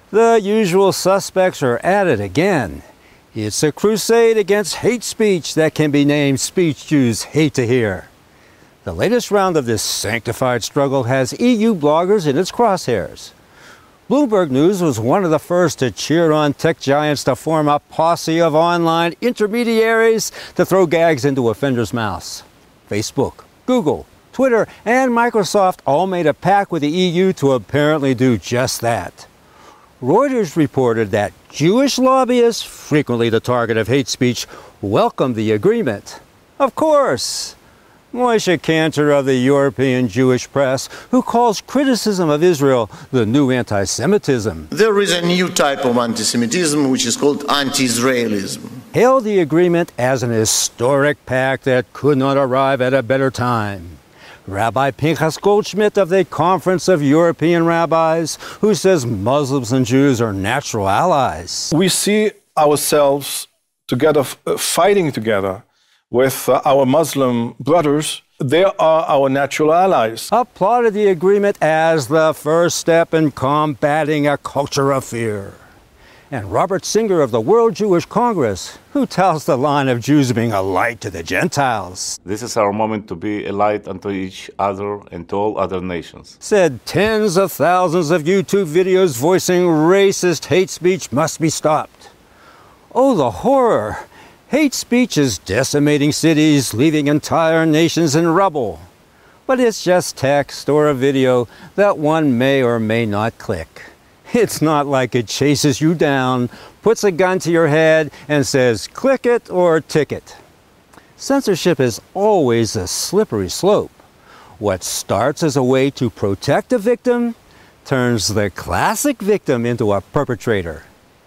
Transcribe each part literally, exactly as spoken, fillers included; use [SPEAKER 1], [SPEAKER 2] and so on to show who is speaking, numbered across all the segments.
[SPEAKER 1] The usual suspects are at it again. It's a crusade against hate speech that can be named speech Jews hate to hear. The latest round of this sanctified struggle has E U bloggers in its crosshairs. Bloomberg News was one of the first to cheer on tech giants to form a posse of online intermediaries to throw gags into offenders' mouths. Facebook, Google, Twitter, and Microsoft all made a pact with the E U to apparently do just that. Reuters reported that Jewish lobbyists, frequently the target of hate speech, welcomed the agreement. Of course! Moshe Kantor of the European Jewish Press, who calls criticism of Israel the new anti-Semitism.
[SPEAKER 2] There is a new type of anti-Semitism which is called anti-Israelism.
[SPEAKER 1] Hailed the agreement as an historic pact that could not arrive at a better time. Rabbi Pinchas Goldschmidt of the Conference of European Rabbis, who says Muslims and Jews are natural allies.
[SPEAKER 3] We see ourselves together, fighting together with uh, our Muslim brothers. They are our natural allies.
[SPEAKER 1] Applauded the agreement as the first step in combating a culture of fear. And Robert Singer of the World Jewish Congress, who tells the line of Jews being a light to the Gentiles.
[SPEAKER 4] This is our moment to be a light unto each other and to all other nations.
[SPEAKER 1] Said tens of thousands of YouTube videos voicing racist hate speech must be stopped. Oh, the horror! Hate speech is decimating cities, leaving entire nations in rubble. But it's just text or a video that one may or may not click. It's not like it chases you down, puts a gun to your head, and says, click it or ticket. Censorship is always a slippery slope. What starts as a way to protect a victim turns the classic victim into a perpetrator.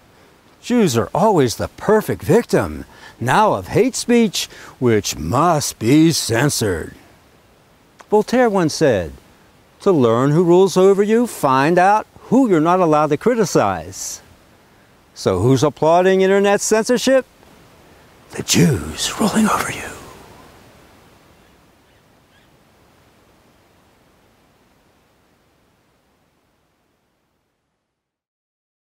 [SPEAKER 1] Jews are always the perfect victim, now of hate speech, which must be censored. Voltaire once said, to learn who rules over you, find out who you're not allowed to criticize. So who's applauding internet censorship? The Jews ruling over you.